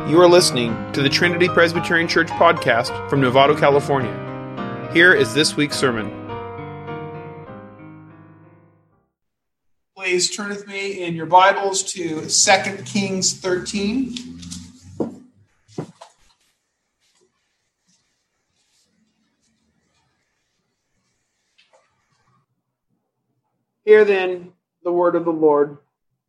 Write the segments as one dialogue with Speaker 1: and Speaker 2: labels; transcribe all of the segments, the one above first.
Speaker 1: You are listening to the Trinity Presbyterian Church podcast from Novato, California. Here is this week's sermon.
Speaker 2: Please turn with me in your Bibles to 2 Kings 13. Hear then the word of the Lord.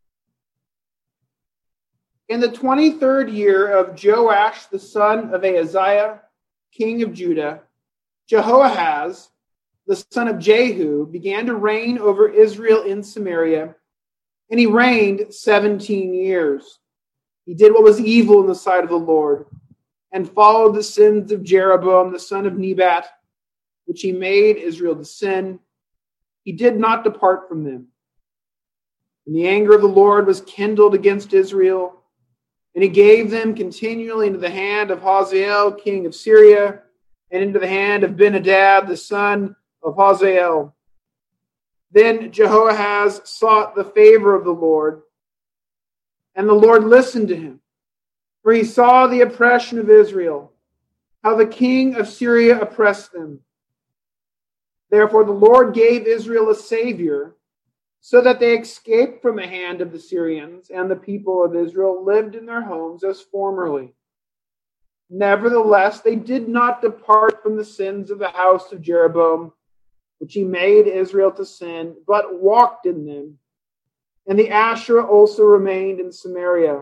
Speaker 2: In the 23rd year of Joash, the son of Ahaziah, king of Judah, Jehoahaz, the son of Jehu, began to reign over Israel in Samaria, and he reigned 17 years. He did what was evil in the sight of the Lord, and followed the sins of Jeroboam, the son of Nebat, which he made Israel to sin. He did not depart from them. And the anger of the Lord was kindled against Israel, and he gave them continually into the hand of Hazael, king of Syria, and into the hand of Ben-Hadad, the son of Hazael. Then Jehoahaz sought the favor of the Lord, and the Lord listened to him, for he saw the oppression of Israel, how the king of Syria oppressed them. Therefore the Lord gave Israel a savior, so that they escaped from the hand of the Syrians, and the people of Israel lived in their homes as formerly. Nevertheless, they did not depart from the sins of the house of Jeroboam, which he made Israel to sin, but walked in them. And the Asherah also remained in Samaria.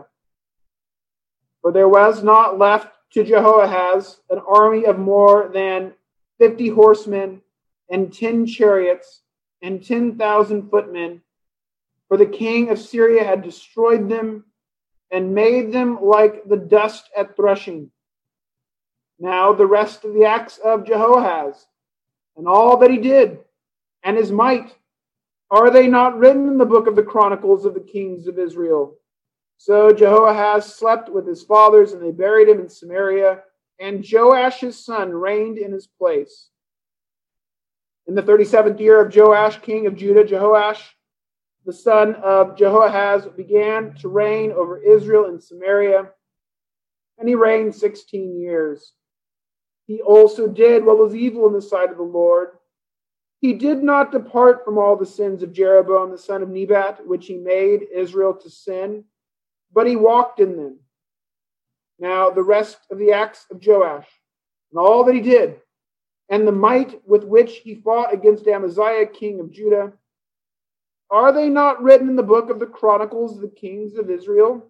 Speaker 2: For there was not left to Jehoahaz an army of more than 50 horsemen, and 10 chariots, and 10,000 footmen, for the king of Syria had destroyed them and made them like the dust at threshing. Now the rest of the acts of Jehoahaz, and all that he did, and his might, are they not written in the book of the Chronicles of the kings of Israel? So Jehoahaz slept with his fathers, and they buried him in Samaria, and Joash his son reigned in his place. In the 37th year of Joash, king of Judah, Jehoash, the son of Jehoahaz, began to reign over Israel in Samaria, and he reigned 16 years. He also did what was evil in the sight of the Lord. He did not depart from all the sins of Jeroboam, the son of Nebat, which he made Israel to sin, but he walked in them. Now the rest of the acts of Joash, and all that he did, and the might with which he fought against Amaziah, king of Judah, are they not written in the book of the Chronicles of the kings of Israel?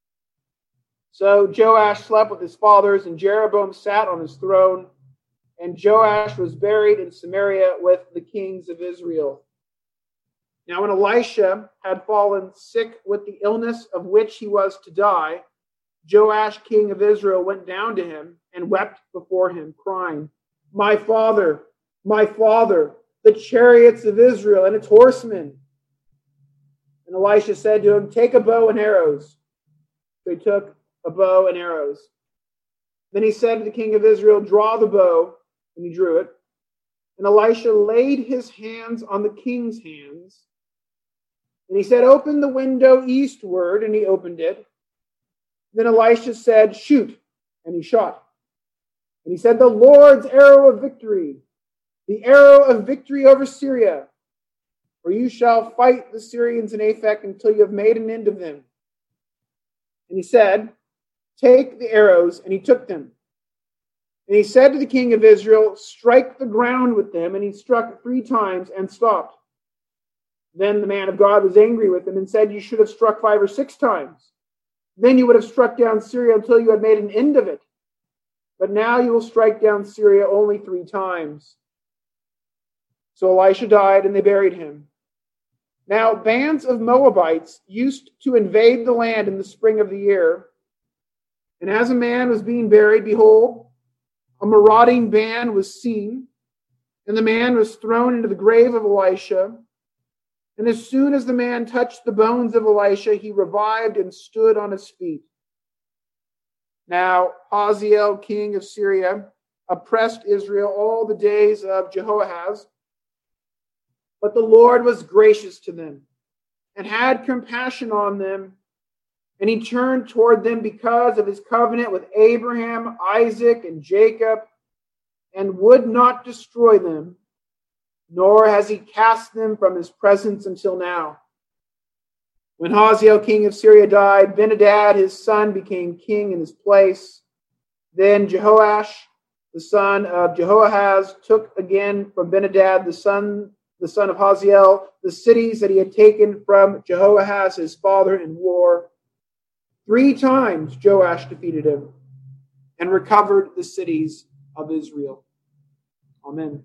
Speaker 2: So Joash slept with his fathers, and Jeroboam sat on his throne, and Joash was buried in Samaria with the kings of Israel. Now when Elisha had fallen sick with the illness of which he was to die, Joash, king of Israel, went down to him and wept before him, crying, my father, the chariots of Israel and its horsemen. And Elisha said to him, take a bow and arrows. So he took a bow and arrows. Then he said to the king of Israel, draw the bow, and he drew it. And Elisha laid his hands on the king's hands. And he said, open the window eastward, and he opened it. Then Elisha said, shoot, and he shot. And he said, the Lord's arrow of victory, the arrow of victory over Syria. For you shall fight the Syrians in Aphek until you have made an end of them. And he said, take the arrows, and he took them. And he said to the king of Israel, strike the ground with them, and he struck 3 times and stopped. Then the man of God was angry with him and said, you should have struck 5 or 6 times. Then you would have struck down Syria until you had made an end of it. But now you will strike down Syria only 3 times. So Elisha died, and they buried him. Now bands of Moabites used to invade the land in the spring of the year. And as a man was being buried, behold, a marauding band was seen, and the man was thrown into the grave of Elisha. And as soon as the man touched the bones of Elisha, he revived and stood on his feet. Now Hazael, king of Syria, oppressed Israel all the days of Jehoahaz. But the Lord was gracious to them, and had compassion on them, And he turned toward them because of his covenant with Abraham, Isaac, and Jacob, and would not destroy them, nor has he cast them from his presence until now. When Hazael, king of Syria, died, Ben-Hadad, his son, became king in his place. Then Jehoash, the son of Jehoahaz, took again from Ben-Hadad, the son of Hazael, the cities that he had taken from Jehoahaz, his father, in war. 3 times Joash defeated him and recovered the cities of Israel. Amen.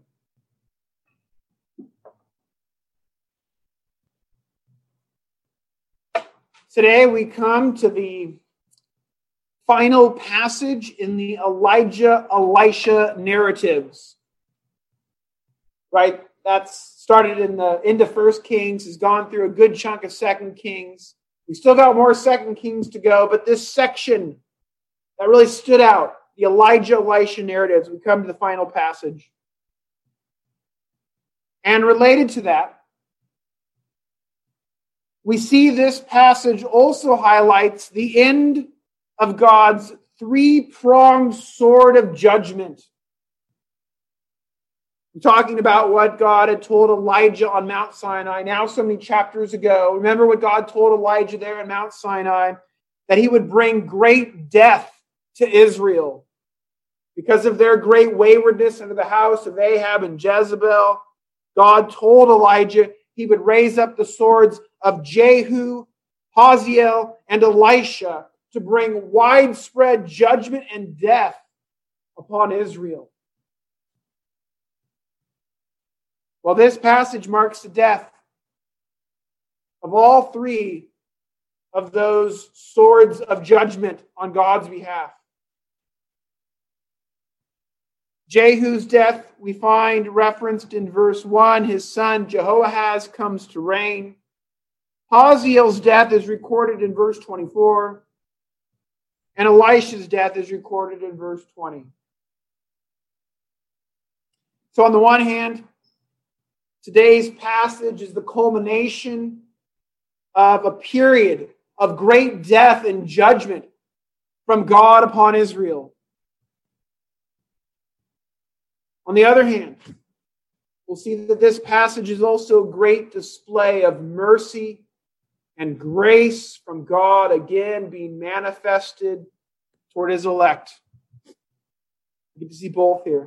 Speaker 2: Today we come to the final passage in the Elijah-Elisha narratives. Right? That's started in the end of 1 Kings, has gone through a good chunk of 2 Kings. We still got more 2 Kings to go, but this section that really stood out, the Elijah-Elisha narratives, we come to the final passage. And related to that, we see this passage also highlights the end of God's 3-pronged sword of judgment. I'm talking about what God had told Elijah on Mount Sinai now so many chapters ago. Remember what God told Elijah there in Mount Sinai, that he would bring great death to Israel because of their great waywardness under the house of Ahab and Jezebel. God told Elijah he would raise up the swords of Jehu, Hazael, and Elisha to bring widespread judgment and death upon Israel. Well, this passage marks the death of all 3 of those swords of judgment on God's behalf. Jehu's death we find referenced in verse 1. His son Jehoahaz comes to reign. Hazael's death is recorded in verse 24. And Elisha's death is recorded in verse 20. So on the one hand, today's passage is the culmination of a period of great death and judgment from God upon Israel. On the other hand, we'll see that this passage is also a great display of mercy and grace from God, again being manifested toward his elect. You get to see both here.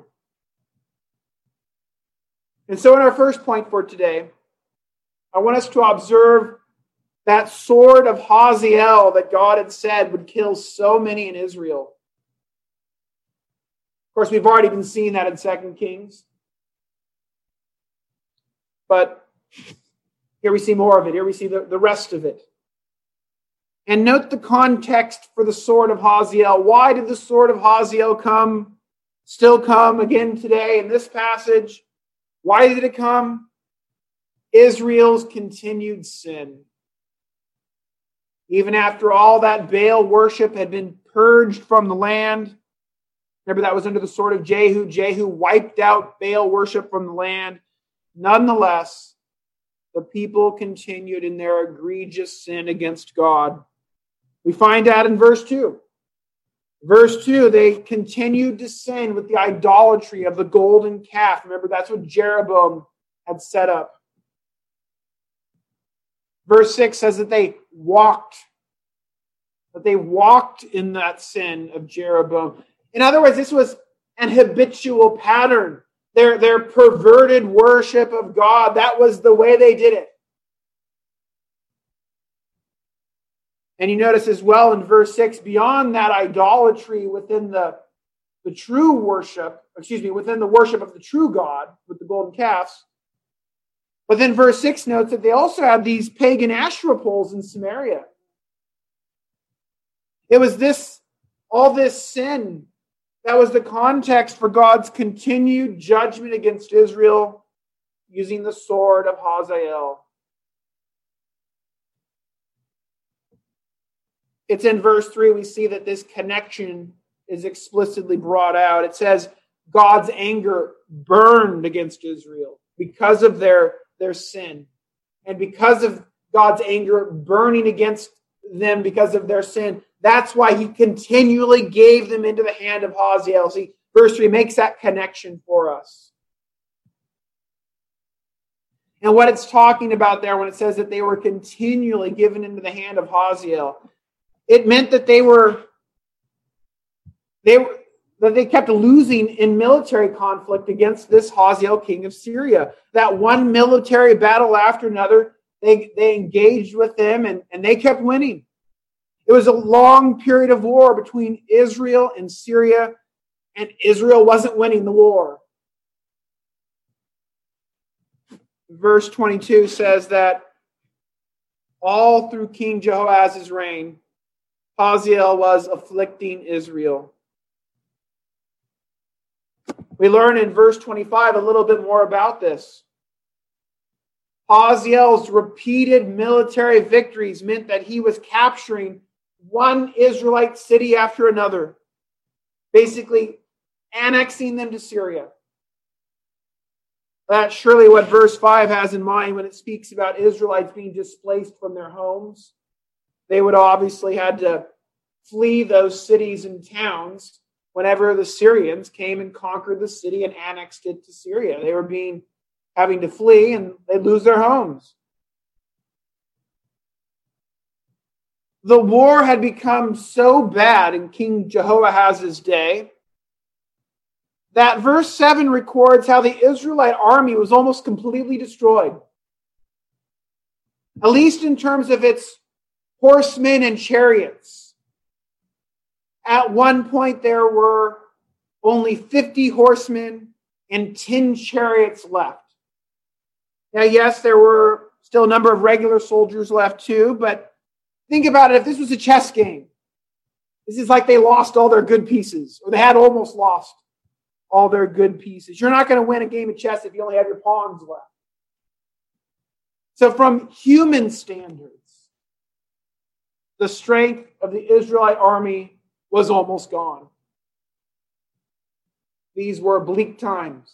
Speaker 2: And so in our first point for today, I want us to observe that sword of Hazael that God had said would kill so many in Israel. Of course, we've already been seeing that in 2 Kings. But here we see more of it. Here we see the rest of it. And note the context for the sword of Hazael. Why did the sword of Hazael still come again today in this passage? Why did it come? Israel's continued sin. Even after all that Baal worship had been purged from the land. Remember, that was under the sword of Jehu. Jehu wiped out Baal worship from the land. Nonetheless, the people continued in their egregious sin against God. We find that in verse 2. Verse 2, they continued to sin with the idolatry of the golden calf. Remember, that's what Jeroboam had set up. Verse 6 says that they walked in that sin of Jeroboam. In other words, this was an habitual pattern. Their perverted worship of God, that was the way they did it. And you notice as well in verse 6, beyond that idolatry within the true worship, within the worship of the true God with the golden calves. But then verse 6 notes that they also had these pagan Asherah poles in Samaria. It was all this sin that was the context for God's continued judgment against Israel using the sword of Hazael. It's in verse 3 we see that this connection is explicitly brought out. It says God's anger burned against Israel because of their sin. And because of God's anger burning against them because of their sin. That's why he continually gave them into the hand of Hazael. See, verse 3 makes that connection for us. And what it's talking about there when it says that they were continually given into the hand of Hazael, it meant that they kept losing in military conflict against this Hazael, king of Syria. That one military battle after another, they engaged with them and they kept winning. It was a long period of war between Israel and Syria, and Israel wasn't winning the war. Verse 22 says that all through King Jehoahaz's reign, Hazael was afflicting Israel. We learn in verse 25 a little bit more about this. Hazael's repeated military victories meant that he was capturing one Israelite city after another, basically annexing them to Syria. That's surely what verse 5 has in mind when it speaks about Israelites being displaced from their homes. They would obviously had to flee those cities and towns whenever the Syrians came and conquered the city and annexed it to Syria. They were having to flee and they'd lose their homes. The war had become so bad in King Jehoahaz's day that verse 7 records how the Israelite army was almost completely destroyed. At least in terms of its horsemen and chariots. At one point, there were only 50 horsemen and 10 chariots left. Now, yes, there were still a number of regular soldiers left too, but think about it. If this was a chess game, this is like they lost all their good pieces, or they had almost lost all their good pieces. You're not going to win a game of chess if you only have your pawns left. So from human standards, the strength of the Israelite army was almost gone. These were bleak times.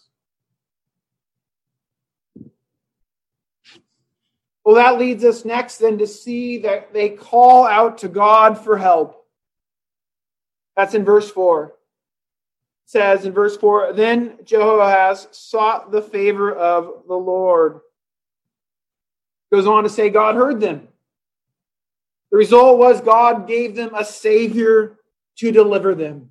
Speaker 2: Well, that leads us next then to see that they call out to God for help. That's in verse 4. It says in verse 4, then Jehoahaz sought the favor of the Lord. Goes on to say God heard them. The result was God gave them a Savior to deliver them.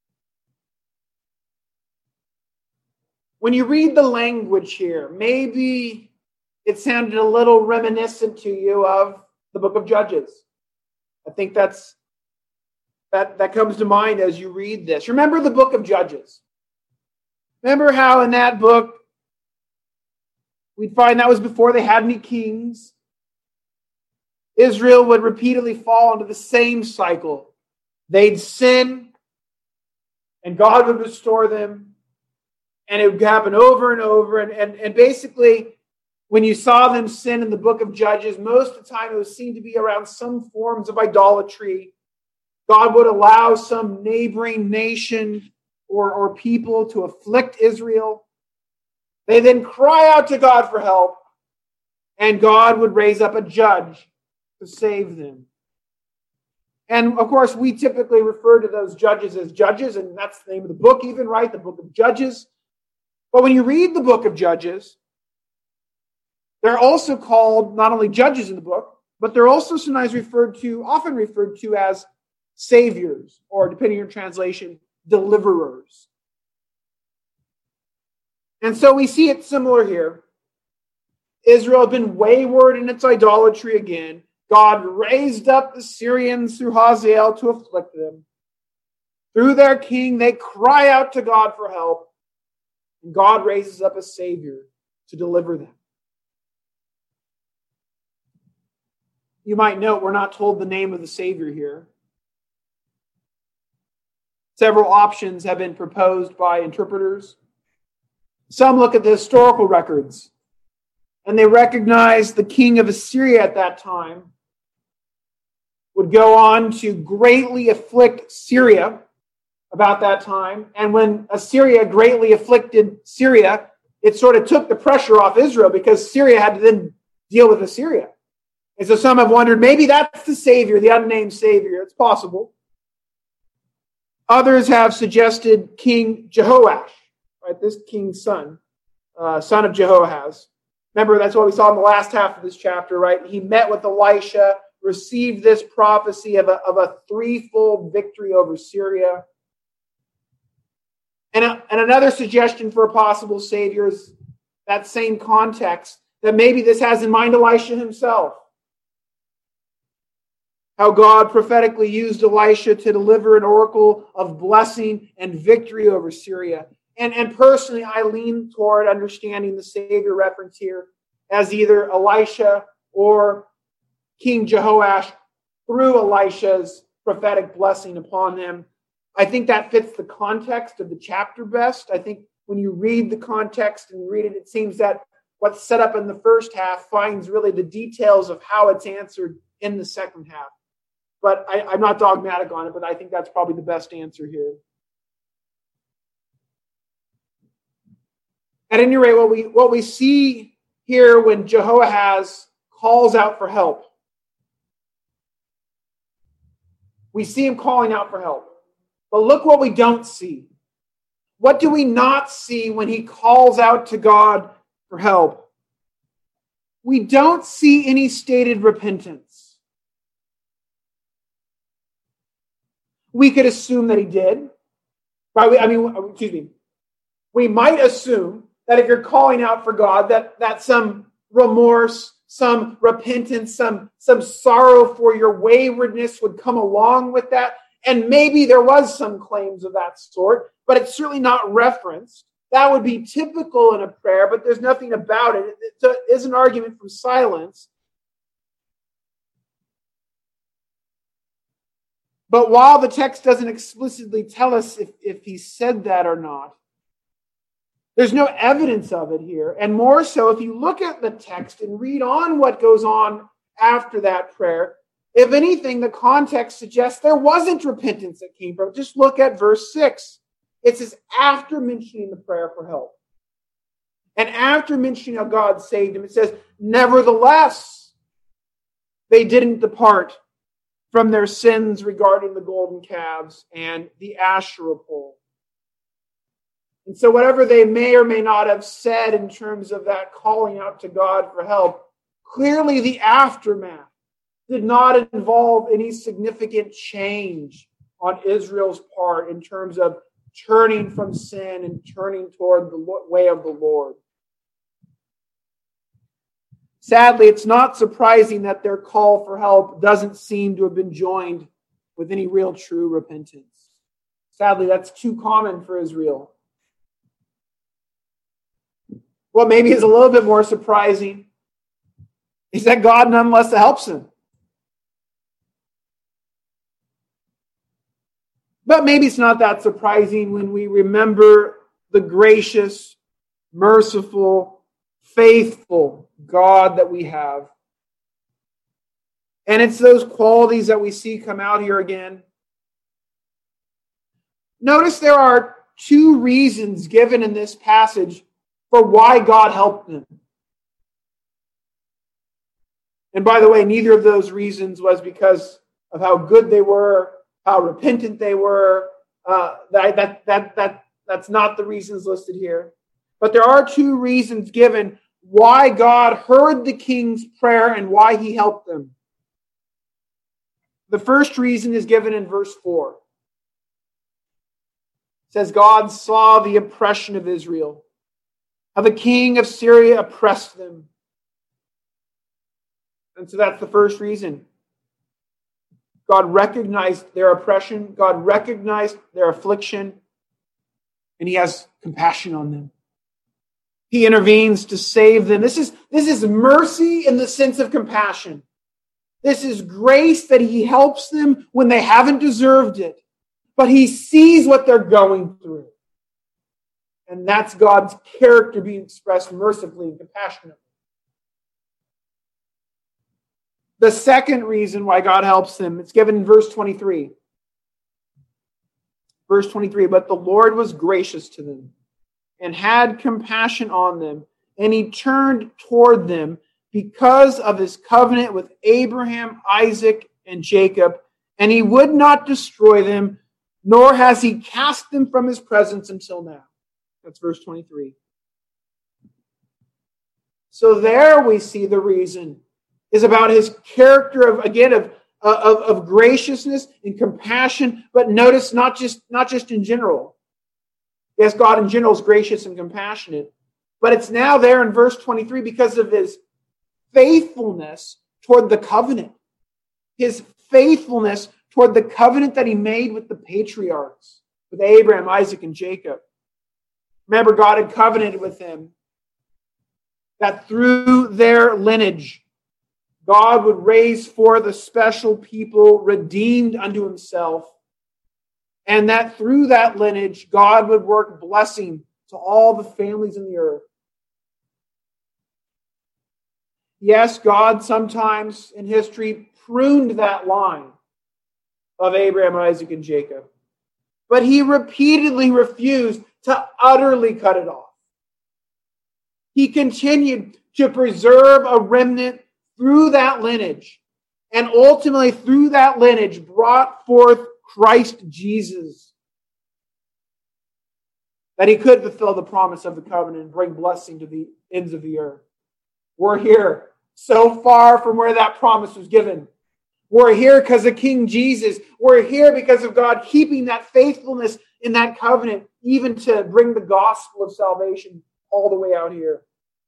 Speaker 2: When you read the language here, maybe it sounded a little reminiscent to you of the book of Judges. I think that comes to mind as you read this. Remember the book of Judges. Remember how in that book, we'd find that was before they had any kings. Israel would repeatedly fall into the same cycle. They'd sin, and God would restore them. And it would happen over and over. And basically, when you saw them sin in the book of Judges, most of the time it would seem to be around some forms of idolatry. God would allow some neighboring nation or people to afflict Israel. They then cry out to God for help, and God would raise up a judge to save them. And of course, we typically refer to those judges as judges, and that's the name of the book even, right? The book of Judges. But when you read the book of Judges, they're also called not only judges in the book, but they're also sometimes often referred to as saviors, or depending on your translation, deliverers. And so we see it similar here. Israel had been wayward in its idolatry again. God raised up the Syrians through Hazael to afflict them. Through their king, they cry out to God for help. And God raises up a Savior to deliver them. You might note we're not told the name of the Savior here. Several options have been proposed by interpreters. Some look at the historical records, and they recognize the king of Assyria at that time would go on to greatly afflict Syria about that time. And when Assyria greatly afflicted Syria, it sort of took the pressure off Israel because Syria had to then deal with Assyria. And so some have wondered, maybe that's the Savior, the unnamed Savior. It's possible. Others have suggested King Jehoash, right? This king's son of Jehoahaz. Remember, that's what we saw in the last half of this chapter, right? He met with Elisha, received this prophecy of a threefold victory over Syria. And another suggestion for a possible Savior is that same context, that maybe this has in mind Elisha himself. How God prophetically used Elisha to deliver an oracle of blessing and victory over Syria. And personally, I lean toward understanding the Savior reference here as either Elisha or King Jehoash through Elisha's prophetic blessing upon them. I think that fits the context of the chapter best. I think when you read the context and read it, it seems that what's set up in the first half finds really the details of how it's answered in the second half. But I'm not dogmatic on it, but I think that's probably the best answer here. At any rate, what we see here when Jehoahaz calls out for help, we see him calling out for help. But look what we don't see. What do we not see when he calls out to God for help? We don't see any stated repentance. We could assume that he did. We might assume that if you're calling out for God, that some remorse, some repentance, some sorrow for your waywardness would come along with that. And maybe there was some claims of that sort, but it's certainly not referenced. That would be typical in a prayer, but there's nothing about it. It is an argument from silence. But while the text doesn't explicitly tell us if he said that or not, there's no evidence of it here. And more so, if you look at the text and read on what goes on after that prayer, if anything, the context suggests there wasn't repentance that came from it. Just look at verse 6. It says, after mentioning the prayer for help, and after mentioning how God saved him, it says, nevertheless, they didn't depart from their sins regarding the golden calves and the Asherah pole. And so whatever they may or may not have said in terms of that calling out to God for help, clearly the aftermath did not involve any significant change on Israel's part in terms of turning from sin and turning toward the way of the Lord. Sadly, it's not surprising that their call for help doesn't seem to have been joined with any real true repentance. Sadly, that's too common for Israel. What maybe is a little bit more surprising is that God nonetheless helps them. But maybe it's not that surprising when we remember the gracious, merciful, faithful God that we have. And it's those qualities that we see come out here again. Notice there are two reasons given in this passage for why God helped them. And by the way, neither of those reasons was because of how good they were, how repentant they were. That's not the reasons listed here. But there are two reasons given why God heard the king's prayer and why he helped them. The first reason is given in verse 4. It says, God saw the oppression of Israel, how the king of Syria oppressed them. And so that's the first reason. God recognized their oppression. God recognized their affliction. And he has compassion on them. He intervenes to save them. This is mercy in the sense of compassion. This is grace that he helps them when they haven't deserved it. But he sees what they're going through. And that's God's character being expressed mercifully and compassionately. The second reason why God helps them, it's given in verse 23. Verse 23, but the Lord was gracious to them and had compassion on them, and he turned toward them because of his covenant with Abraham, Isaac, and Jacob, and he would not destroy them, nor has he cast them from his presence until now. That's verse 23. So there we see the reason is about his character of graciousness and compassion, but notice not just in general. Yes, God in general is gracious and compassionate, but it's now there in verse 23 because of his faithfulness toward the covenant. His faithfulness toward the covenant that he made with the patriarchs, with Abraham, Isaac, and Jacob. Remember, God had covenanted with them that through their lineage, God would raise forth a special people redeemed unto himself, and that through that lineage, God would work blessing to all the families in the earth. Yes, God sometimes in history pruned that line of Abraham, Isaac, and Jacob, but he repeatedly refused to utterly cut it off. He continued to preserve a remnant through that lineage, and ultimately through that lineage brought forth Christ Jesus, that he could fulfill the promise of the covenant and bring blessing to the ends of the earth. We're here so far from where that promise was given. We're here because of King Jesus. We're here because of God keeping that faithfulness in that covenant, even to bring the gospel of salvation all the way out here.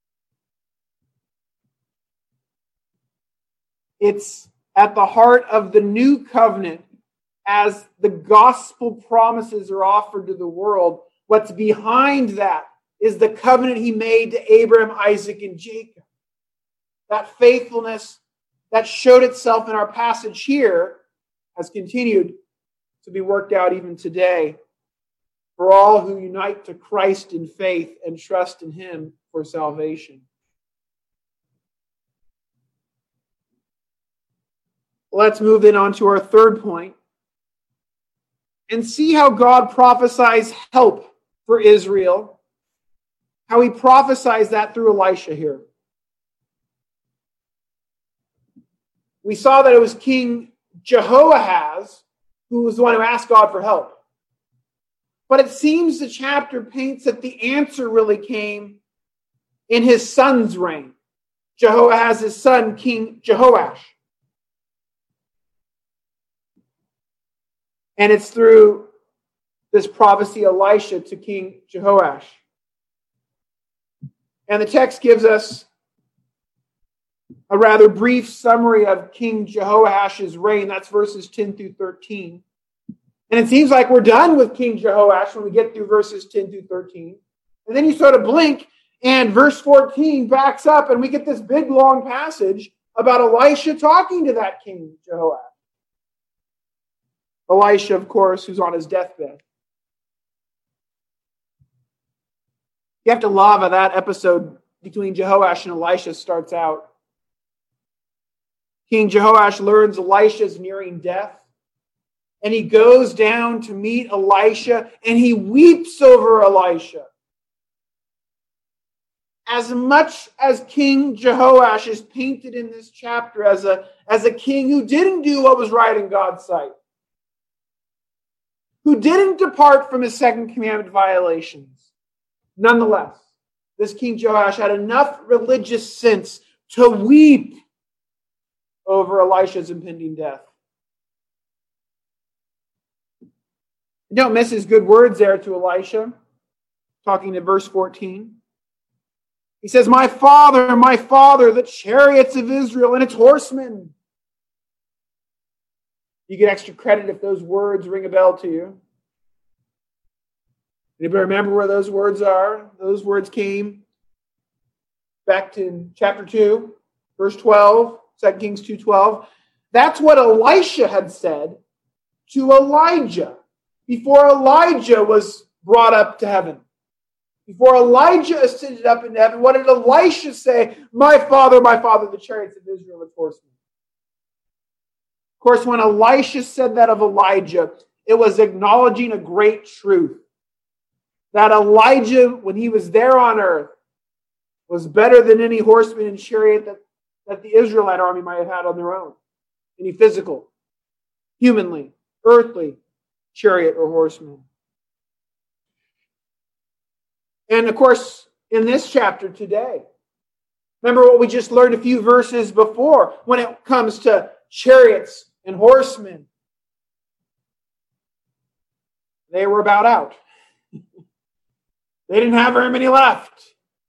Speaker 2: It's at the heart of the new covenant as the gospel promises are offered to the world. What's behind that is the covenant he made to Abraham, Isaac, and Jacob. That faithfulness that showed itself in our passage here has continued to be worked out even today for all who unite to Christ in faith and trust in him for salvation. Let's move then on to our third point and see how God prophesies help for Israel, how he prophesies that through Elisha here. We saw that it was King Jehoahaz who was the one who asked God for help. But it seems the chapter paints that the answer really came in his son's reign. Jehoahaz's son, King Jehoash. And it's through this prophecy, Elisha, to King Jehoash. And the text gives us a rather brief summary of King Jehoash's reign. That's verses 10 through 13. And it seems like we're done with King Jehoash when we get through verses 10 through 13. And then you sort of blink, and verse 14 backs up, and we get this big, long passage about Elisha talking to that King Jehoash. Elisha, of course, who's on his deathbed. You have to love how that episode between Jehoash and Elisha starts out. King Jehoash learns Elisha's nearing death, and he goes down to meet Elisha, and he weeps over Elisha. As much as King Jehoash is painted in this chapter as a king who didn't do what was right in God's sight, who didn't depart from his second commandment violations, nonetheless, this King Jehoash had enough religious sense to weep over Elisha's impending death. Don't miss his good words there to Elisha, talking to verse 14. He says, my father, the chariots of Israel and its horsemen. You get extra credit if those words ring a bell to you. Anybody remember where those words are? Those words came back to chapter 2, verse 12, 2 Kings 2:12. That's what Elisha had said to Elijah before Elijah was brought up to heaven. Before Elijah ascended up into heaven, what did Elisha say? My father, the chariots of Israel and its horsemen. Of course, when Elisha said that of Elijah, it was acknowledging a great truth. That Elijah, when he was there on earth, was better than any horseman and chariot that that the Israelite army might have had on their own. Any physical, humanly, earthly chariot or horseman. And of course, in this chapter today, remember what we just learned a few verses before when it comes to chariots and horsemen. They were about out. They didn't have very many left.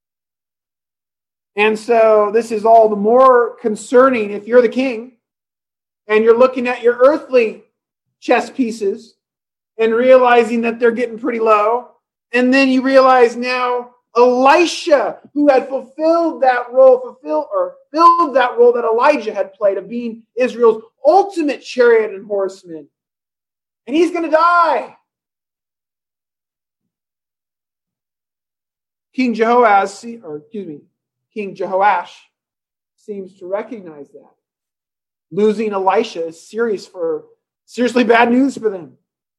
Speaker 2: And so this is all the more concerning if you're the king and you're looking at your earthly chess pieces and realizing that they're getting pretty low. And then you realize now Elisha, who had filled that role that Elijah had played of being Israel's ultimate chariot and horseman. And he's going to die. King Jehoash seems to recognize that. Losing Elisha is seriously bad news for them.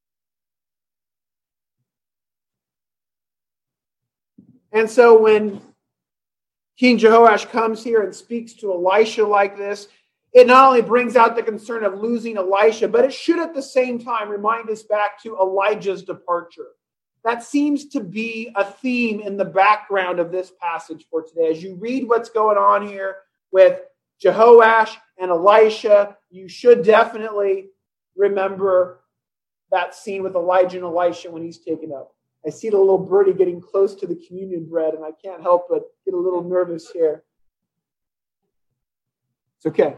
Speaker 2: And so when King Jehoash comes here and speaks to Elisha like this, it not only brings out the concern of losing Elisha, but it should at the same time remind us back to Elijah's departure. That seems to be a theme in the background of this passage for today. As you read what's going on here with Jehoash and Elisha, you should definitely remember that scene with Elijah and Elisha when he's taken up. I see the little birdie getting close to the communion bread, and I can't help but get a little nervous here. It's okay.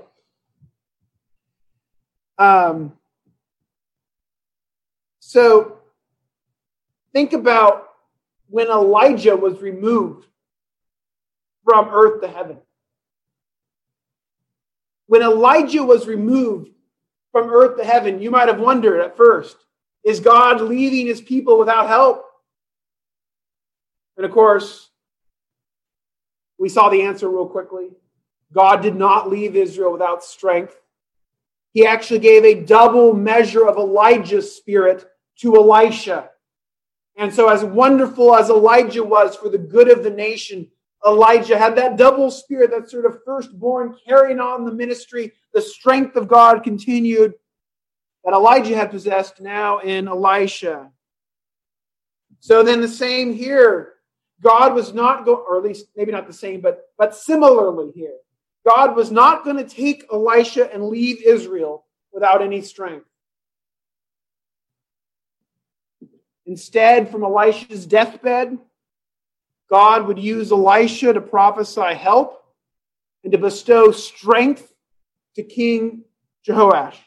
Speaker 2: So think about when Elijah was removed from earth to heaven. When Elijah was removed from earth to heaven, you might have wondered at first, is God leaving his people without help? And of course, we saw the answer real quickly. God did not leave Israel without strength. He actually gave a double measure of Elijah's spirit to Elisha. And so as wonderful as Elijah was for the good of the nation, Elijah had that double spirit, that sort of firstborn carrying on the ministry. The strength of God continued that Elijah had possessed now in Elisha. So then the same here. God was not going, or at least maybe not the same, but similarly here. God was not going to take Elisha and leave Israel without any strength. Instead, from Elisha's deathbed, God would use Elisha to prophesy help and to bestow strength to King Jehoash.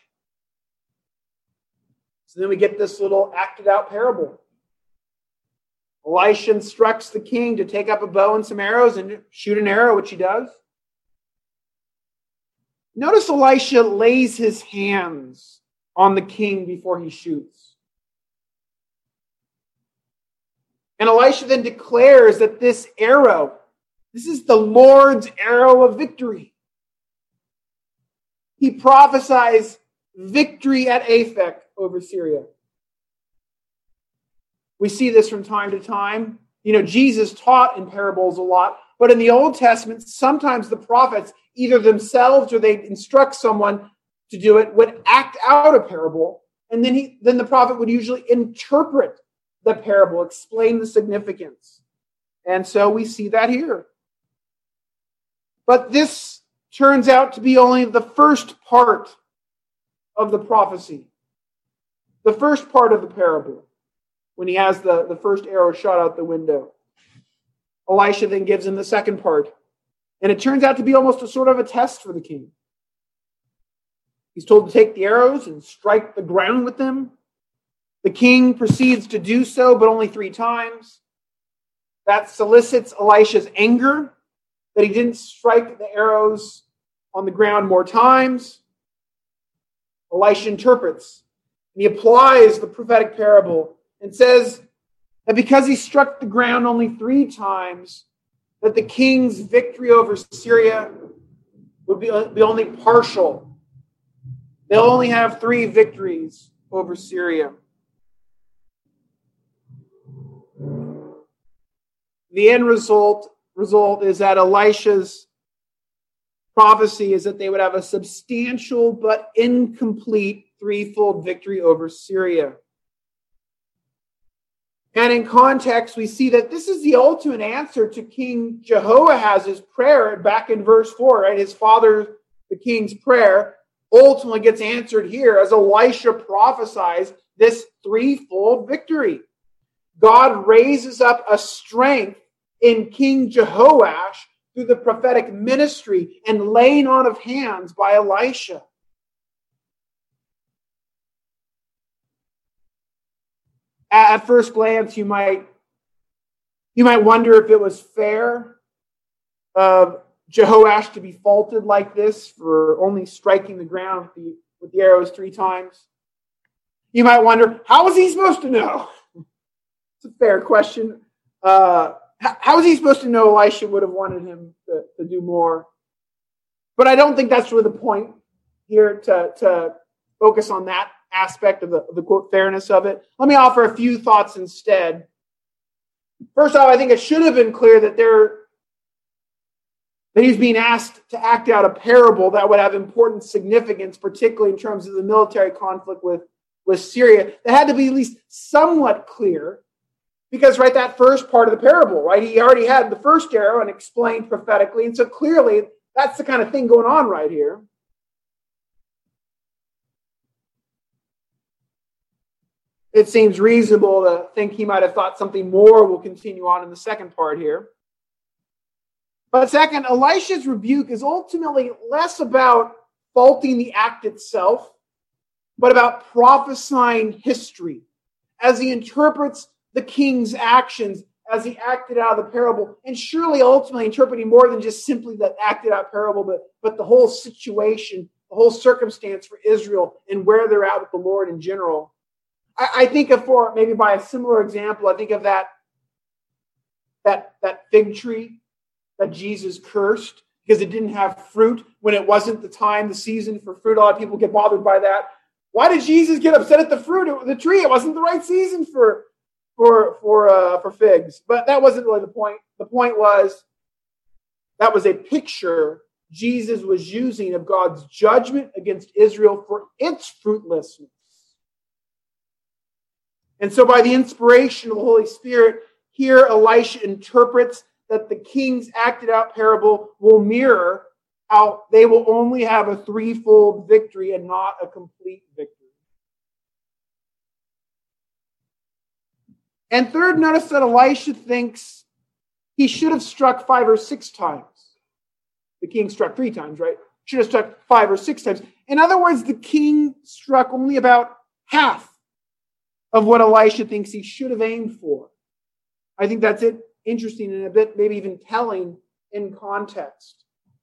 Speaker 2: So then we get this little acted out parable. Elisha instructs the king to take up a bow and some arrows and shoot an arrow, which he does. Notice Elisha lays his hands on the king before he shoots. And Elisha then declares that this is the Lord's arrow of victory. He prophesies victory at Aphek over Syria. We see this from time to time. Jesus taught in parables a lot, but in the Old Testament, sometimes the prophets, either themselves or they instruct someone to do it, would act out a parable, and then the prophet would usually interpret the parable, explain the significance. And so we see that here. But this turns out to be only the first part of the prophecy, the first part of the parable. When he has the first arrow shot out the window. Elisha then gives him the second part. And it turns out to be almost a sort of a test for the king. He's told to take the arrows and strike the ground with them. The king proceeds to do so, but only 3 times. That solicits Elisha's anger, that he didn't strike the arrows on the ground more times. Elisha interprets, and he applies the prophetic parable and says that because he struck the ground only 3 times, that the king's victory over Syria would be only partial. They'll only have 3 victories over Syria. The end result is that Elisha's prophecy is that they would have a substantial but incomplete threefold victory over Syria. And in context, we see that this is the ultimate answer to King Jehoahaz's prayer back in verse 4, right? His father, the king's prayer, ultimately gets answered here as Elisha prophesies this threefold victory. God raises up a strength in King Jehoash through the prophetic ministry and laying on of hands by Elisha. At first glance, you might wonder if it was fair of Jehoash to be faulted like this for only striking the ground with the arrows 3 times. You might wonder, how was he supposed to know? It's a fair question. How was he supposed to know Elisha would have wanted him to do more? But I don't think that's really the point here to focus on that aspect of the quote fairness of it. Let me offer a few thoughts instead. First off, I think it should have been clear that he's being asked to act out a parable that would have important significance, particularly in terms of the military conflict with Syria. That had to be at least somewhat clear, because right, that first part of the parable, right, he already had the first arrow and explained prophetically, and so clearly that's the kind of thing going on right here. It seems reasonable to think he might have thought something more will continue on in the second part here. But second, Elisha's rebuke is ultimately less about faulting the act itself, but about prophesying history as he interprets the king's actions as he acted out of the parable, and surely ultimately interpreting more than just simply that acted out parable, but the whole situation, the whole circumstance for Israel and where they're at with the Lord in general. I think of, for maybe by a similar example, I think of that fig tree that Jesus cursed because it didn't have fruit when it wasn't the time, the season for fruit. A lot of people get bothered by that. Why did Jesus get upset at the tree? It wasn't the right season for figs. But that wasn't really the point. The point was that was a picture Jesus was using of God's judgment against Israel for its fruitlessness. And so by the inspiration of the Holy Spirit, here Elisha interprets that the king's acted out parable will mirror how they will only have a threefold victory and not a complete victory. And third, notice that Elisha thinks he should have struck 5 or 6 times. The king struck 3 times, right? Should have struck 5 or 6 times. In other words, the king struck only about half of what Elisha thinks he should have aimed for. I think that's it. Interesting and a bit maybe even telling in context.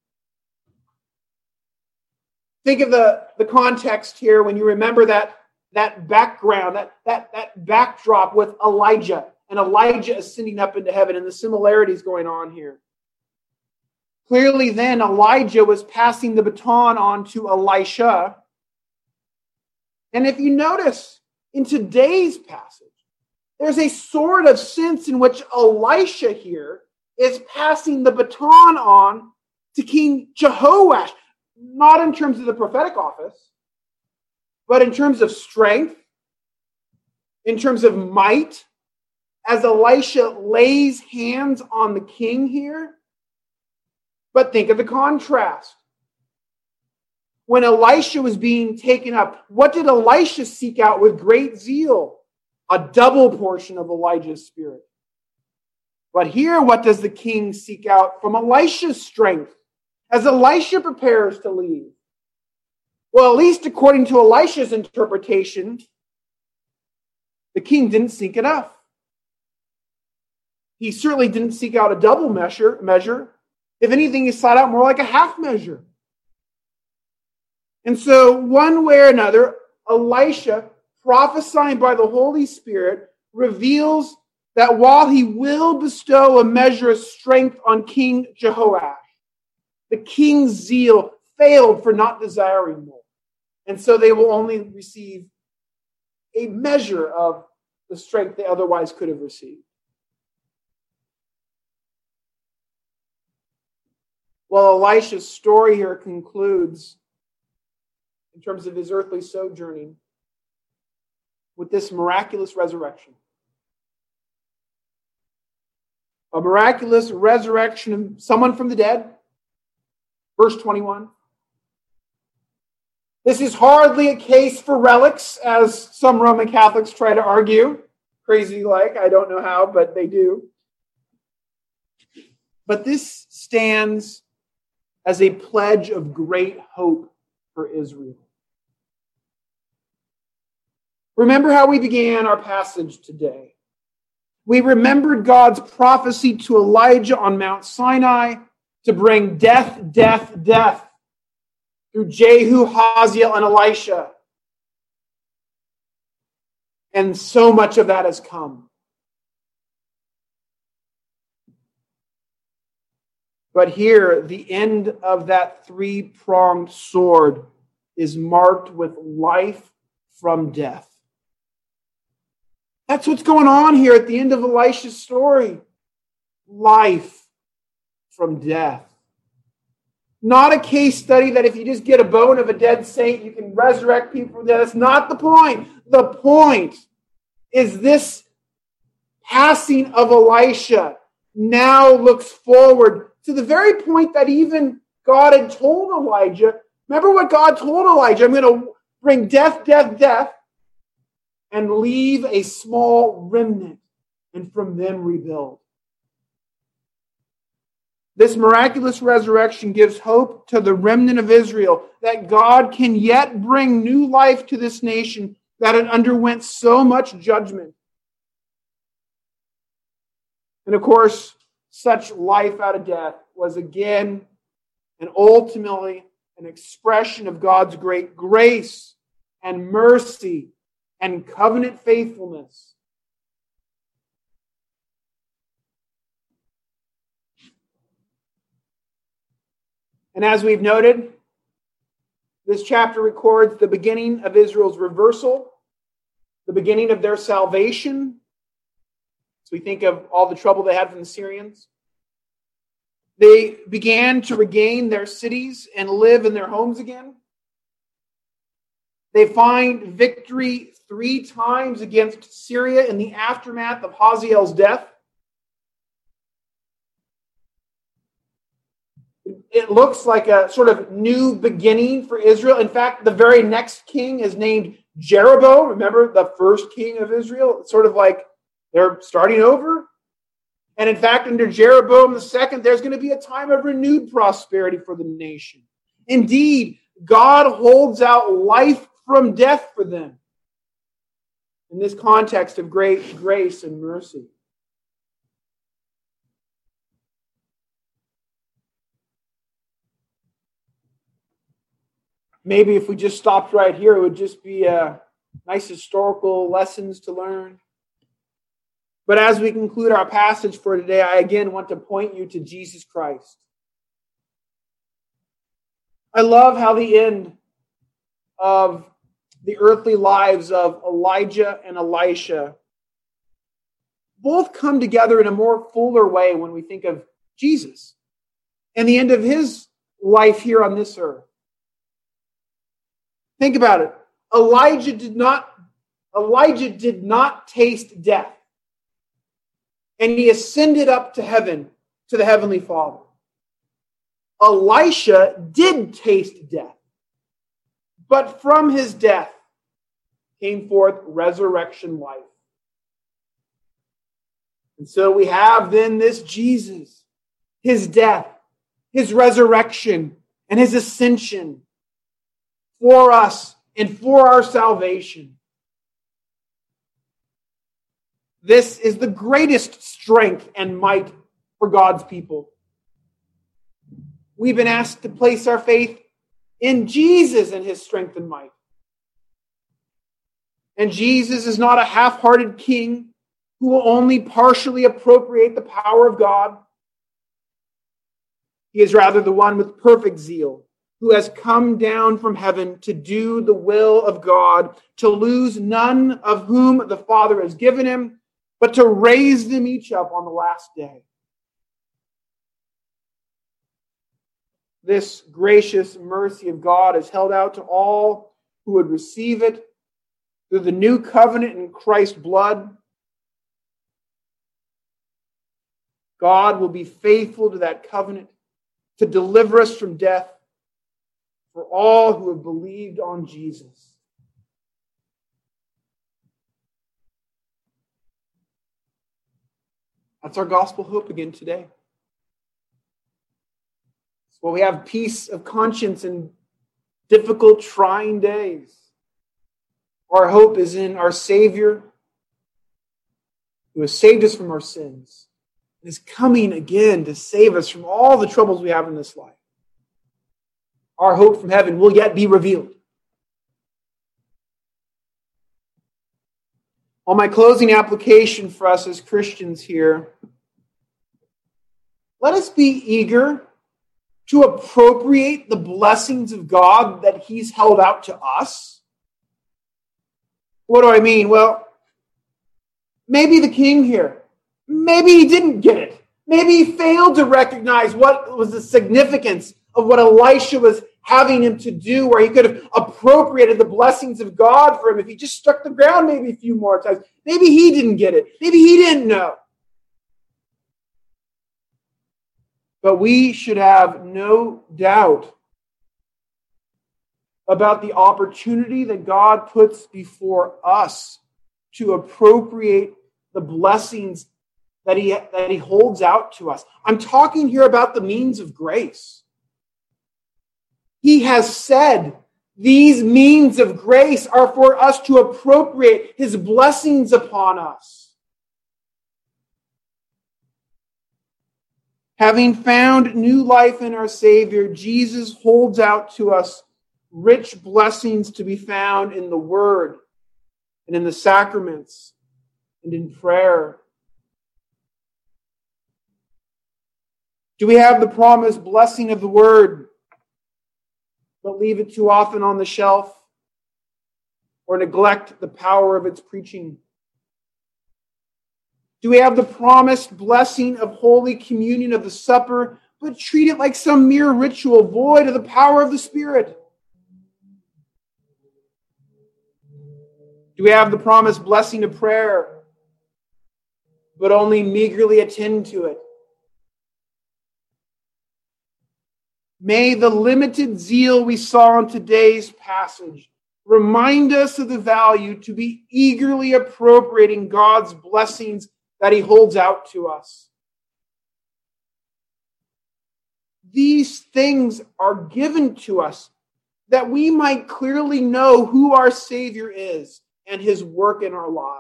Speaker 2: Think of the context here when you remember that background, that backdrop with Elijah and Elijah ascending up into heaven and the similarities going on here. Clearly then Elijah was passing the baton on to Elisha. And if you notice in today's passage, there's a sort of sense in which Elisha here is passing the baton on to King Jehoash, not in terms of the prophetic office, but in terms of strength, in terms of might, as Elisha lays hands on the king here. But think of the contrast. When Elisha was being taken up, what did Elisha seek out with great zeal? A double portion of Elijah's spirit. But here, what does the king seek out from Elisha's strength as Elisha prepares to leave? Well, at least according to Elisha's interpretation, the king didn't seek enough. He certainly didn't seek out a double measure. If anything, he sought out more like a half measure. And so, one way or another, Elisha, prophesying by the Holy Spirit, reveals that while he will bestow a measure of strength on King Jehoash, the king's zeal failed for not desiring more. And so they will only receive a measure of the strength they otherwise could have received. Well, Elisha's story here concludes in terms of his earthly sojourning with this miraculous resurrection. A miraculous resurrection of someone from the dead. Verse 21. This is hardly a case for relics, as some Roman Catholics try to argue. Crazy like, I don't know how, but they do. But this stands as a pledge of great hope for Israel. Remember how we began our passage today. We remembered God's prophecy to Elijah on Mount Sinai to bring death, death, death through Jehu, Hazael, and Elisha. And so much of that has come. But here, the end of that three-pronged sword is marked with life from death. That's what's going on here at the end of Elisha's story. Life from death. Not a case study that if you just get a bone of a dead saint, you can resurrect people from death. That's not the point. The point is this passing of Elisha now looks forward to the very point that even God had told Elijah. Remember what God told Elijah? I'm going to bring death, death, death, and leave a small remnant, and from them rebuild. This miraculous resurrection gives hope to the remnant of Israel that God can yet bring new life to this nation that had underwent so much judgment. And of course, such life out of death was again and ultimately an expression of God's great grace and mercy and covenant faithfulness. And as we've noted, this chapter records the beginning of Israel's reversal, the beginning of their salvation. So we think of all the trouble they had from the Syrians. They began to regain their cities and live in their homes again. They find victory 3 times against Syria in the aftermath of Hazael's death. It looks like a sort of new beginning for Israel. In fact, the very next king is named Jeroboam. Remember the first king of Israel? It's sort of like they're starting over. And in fact, under Jeroboam II, there's going to be a time of renewed prosperity for the nation. Indeed, God holds out life from death for them in this context of great grace and mercy. Maybe if we just stopped right here, it would just be nice historical lessons to learn. But as we conclude our passage for today, I again want to point you to Jesus Christ. I love how the end of the earthly lives of Elijah and Elisha both come together in a more fuller way when we think of Jesus and the end of his life here on this earth. Think about it. Elijah did not taste death. And he ascended up to heaven, to the heavenly Father. Elisha did taste death. But from his death came forth resurrection life. And so we have then this Jesus, his death, his resurrection, and his ascension for us and for our salvation. This is the greatest strength and might for God's people. We've been asked to place our faith in Jesus and his strength and might. And Jesus is not a half-hearted king who will only partially appropriate the power of God. He is rather the one with perfect zeal, who has come down from heaven to do the will of God, to lose none of whom the Father has given him, but to raise them each up on the last day. this gracious mercy of God is held out to all who would receive it through the new covenant in Christ's blood. God will be faithful to that covenant to deliver us from death for all who have believed on Jesus. That's our gospel hope again today. So we have peace of conscience in difficult, trying days. Our hope is in our Savior, who has saved us from our sins and is coming again to save us from all the troubles we have in this life. Our hope from heaven will yet be revealed. On my closing application for us as Christians here, let us be eager to appropriate the blessings of God that He's held out to us. What do I mean? Well, maybe the king here, maybe he didn't get it. Maybe he failed to recognize what was the significance of what Elisha was having him to do, where he could have appropriated the blessings of God for him if he just struck the ground maybe a few more times. Maybe he didn't get it. Maybe he didn't know. But we should have no doubt about the opportunity that God puts before us to appropriate the blessings that he holds out to us. I'm talking here about the means of grace. He has said these means of grace are for us to appropriate His blessings upon us. Having found new life in our Savior, Jesus holds out to us rich blessings to be found in the Word and in the sacraments and in prayer. Do we have the promised blessing of the Word, but leave it too often on the shelf or neglect the power of its preaching? Do we have the promised blessing of Holy Communion of the Supper, but treat it like some mere ritual void of the power of the Spirit? Do we have the promised blessing of prayer, but only meagerly attend to it? May the limited zeal we saw in today's passage remind us of the value to be eagerly appropriating God's blessings that He holds out to us. These things are given to us that we might clearly know who our Savior is and His work in our lives.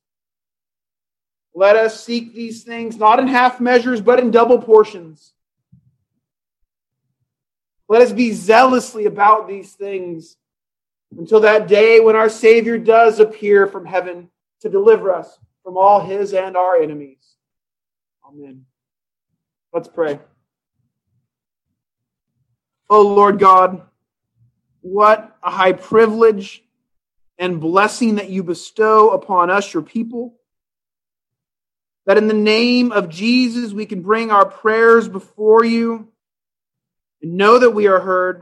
Speaker 2: Let us seek these things not in half measures, but in double portions. Let us be zealously about these things until that day when our Savior does appear from heaven to deliver us from all His and our enemies. Amen. Let's pray. O Lord God, what a high privilege and blessing that you bestow upon us, your people, that in the name of Jesus we can bring our prayers before you and know that we are heard.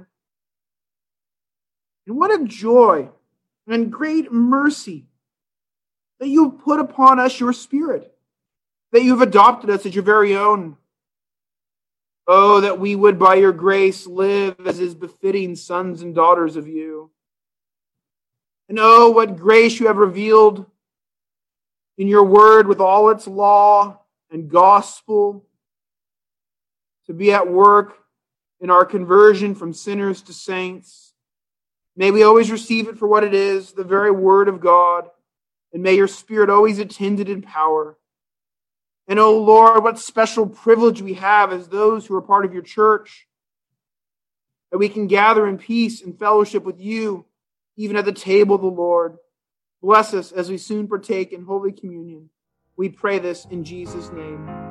Speaker 2: And what a joy and great mercy that you have put upon us your Spirit, that you have adopted us as your very own. Oh, that we would by your grace live as is befitting sons and daughters of you. And oh, what grace you have revealed in your word with all its law and gospel to be at work in our conversion from sinners to saints. May we always receive it for what it is, the very word of God, and may your Spirit always attend it in power. And oh Lord, what special privilege we have as those who are part of your church, that we can gather in peace and fellowship with you, even at the table of the Lord. Bless us as we soon partake in Holy Communion. We pray this in Jesus' name.